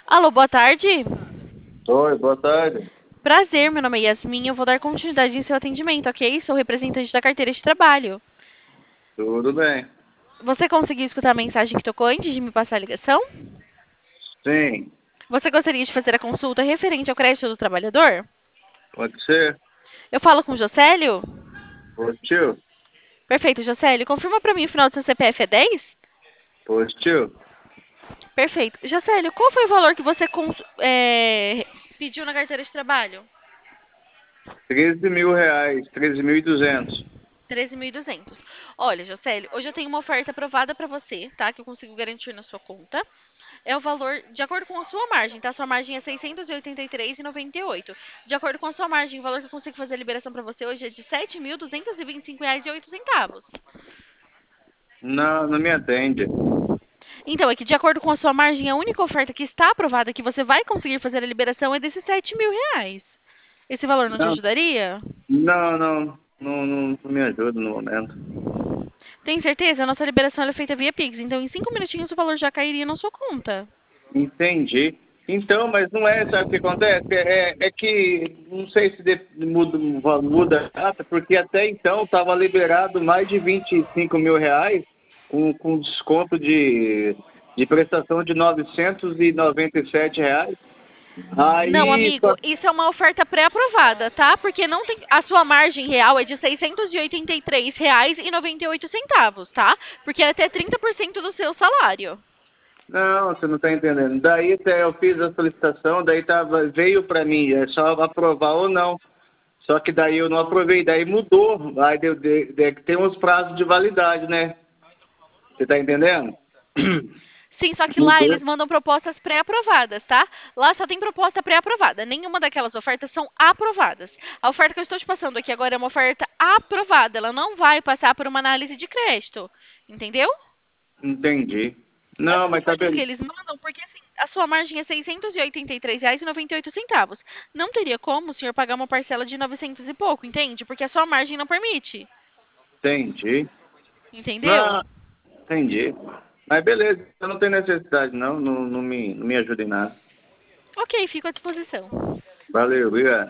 Alô, boa tarde. Oi, boa tarde. Prazer, meu nome é Yasmin. Eu vou dar continuidade em seu atendimento, ok? Sou representante da carteira de trabalho. Tudo bem? Você conseguiu escutar a mensagem que tocou antes de me passar a ligação? Sim, Você gostaria de fazer a consulta referente ao crédito do trabalhador? pode ser. Eu falo com o Josélio? Positivo? Perfeito, Josélio. Confirma para mim o final do seu CPF é 10? Positivo? Perfeito. Josélio, qual foi o valor que você pediu na carteira de trabalho? R$ 13.000, 13.200. 13.200. Olha, Josélio, hoje eu tenho uma oferta aprovada para você, tá? Que eu consigo garantir na sua conta. É o valor de acordo com a sua margem, tá? Sua margem é 683,98. De acordo com a sua margem, o valor que eu consigo fazer a liberação para você hoje é de R$ 7.225,08. Não, não me atende. Então, aqui, de acordo com a sua margem, a única oferta que está aprovada que você vai conseguir fazer a liberação é desses R$ 7.000. Esse valor não te Não, ajudaria? não me ajuda no momento. Tem certeza? A nossa liberação ela é feita via Pix, então em 5 minutinhos o valor já cairia na sua conta. Entendi. Então, mas não é, sabe o que acontece? É que não sei se muda a data, porque até então estava liberado mais de R$ 25.000 com desconto de prestação de R$ 997. Não, Aí, amigo, isso é uma oferta pré-aprovada, tá? Porque não tem, a sua margem real é de R$ 683,98, tá? Porque é até 30% do seu salário. não, você não está entendendo. Daí até eu fiz a solicitação, daí veio para mim, é só aprovar ou não. Só que daí eu não aprovei, daí mudou. Aí tem uns prazos de validade, né? Você está entendendo? Sim, só que lá Mudou. eles mandam propostas pré-aprovadas, tá? Lá só tem proposta pré-aprovada. Nenhuma daquelas ofertas são aprovadas. A oferta que eu estou te passando aqui agora é uma oferta aprovada. Ela não vai passar por uma análise de crédito. Entendeu? Entendi. Não, Essas mas tá ofertas que beleza. eles mandam, porque assim, a sua margem é R$ 683,98. Não teria como o senhor pagar uma parcela de 900 e pouco, entende? Porque a sua margem não permite. Entendi. Entendeu? Não, entendi. Mas beleza, eu não tenho necessidade, não. Não me ajuda em nada. Ok, fico à disposição. Valeu, obrigado.